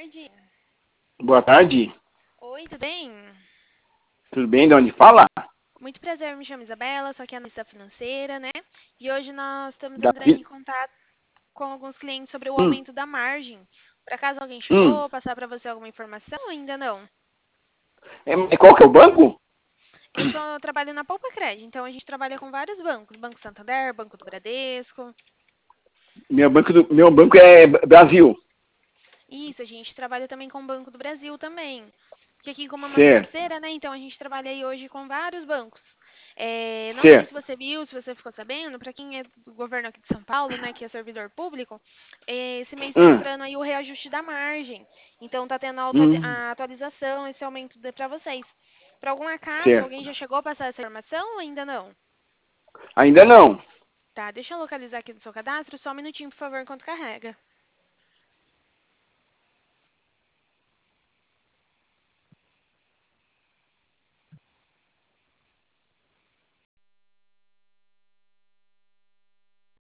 tarde. Boa tarde. Oi, tudo bem? Tudo bem? De onde fala? Muito prazer, me chamo Isabela, sou aqui analista financeira, né? E hoje nós estamos Da entrando Pi- em contato com alguns clientes sobre o Hum, aumento da margem. Por acaso alguém hum. chegou, passar para você alguma informação ou ainda não? Qual que é o banco? Trabalho na Poupa Cred, então a gente trabalha com vários bancos. Banco Santander, Banco do Bradesco. Meu banco é Brasil. Isso, a gente trabalha também com o Banco do Brasil também. Porque aqui, como é uma Certo, financeira, né? Então a gente trabalha aí hoje com vários bancos. Não sei se certo. você viu, se você ficou sabendo, para quem é do governo aqui de São Paulo, né, que é servidor público, esse mês está Hum, entrando aí o reajuste da margem. Então tá tendo hum, a atualização, esse aumento para vocês. Por algum acaso, certo. alguém já chegou a passar essa informação ou ainda não? Ainda não. Tá, deixa eu localizar aqui no seu cadastro, só um minutinho, por favor, enquanto carrega.